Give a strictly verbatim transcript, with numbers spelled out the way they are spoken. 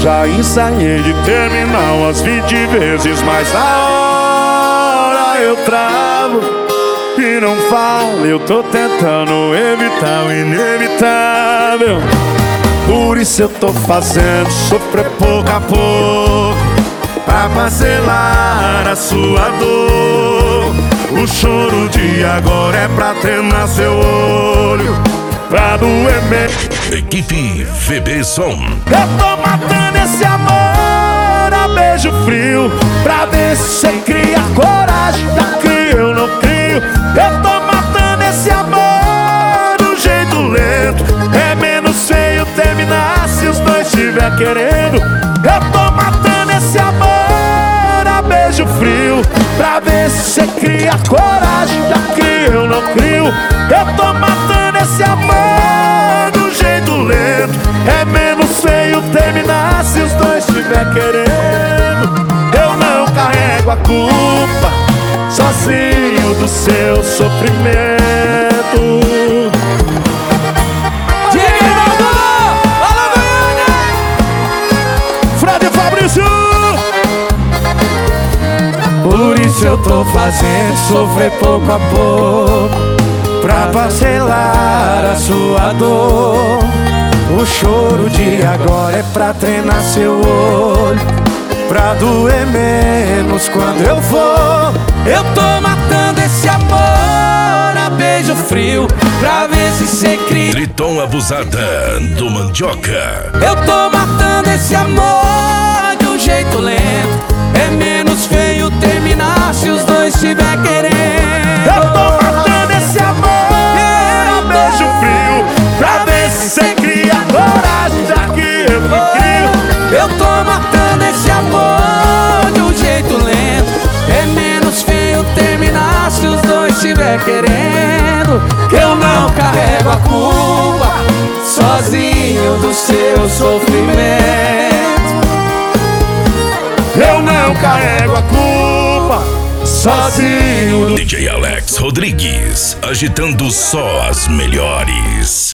Já ensaiei de terminar umas vinte vezes, mas a hora eu travo e não falo. Eu tô tentando evitar o inevitável. Por isso eu tô fazendo sofrer pouco a pouco, pra parcelar a sua dor. O choro de agora é pra treinar seu olho, pra doer mesmo. Equipe V B Som. Eu tô matando esse amor a beijo frio, pra ver se cê cria coragem, já que eu não crio. Eu tô matando esse amor do jeito lento. É menos feio terminar se os dois estiver querendo. Eu tô matando esse amor a beijo frio, pra ver se cê cria coragem, já que eu não crio. Eu tô matando esse amor do jeito lento. É menos feio terminar se os dois estiver querendo. Eu não carrego a culpa sozinho do seu sofrimento. Por isso eu tô fazendo sofrer pouco a pouco, pra parcelar a sua dor. O choro de agora é pra treinar seu olho, pra doer menos quando eu for. Eu tô matando esse amor a beijo frio, pra ver se cê cria. Triton Abusada do Mandioca. Eu tô matando esse amor de um jeito lento. É menos feio terminar se os dois estiver querendo. Eu tô matando esse amor a beijo frio, pra ver se cê cria coragem, já que eu não crio. Eu tô matando esse amor de um jeito lento. É menos feio terminar se os dois estiver querendo. Que eu não carrego a culpa sozinho do seu sofrimento. Eu não carrego a culpa sozinho. D J Alex Rodrigues, agitando só as melhores.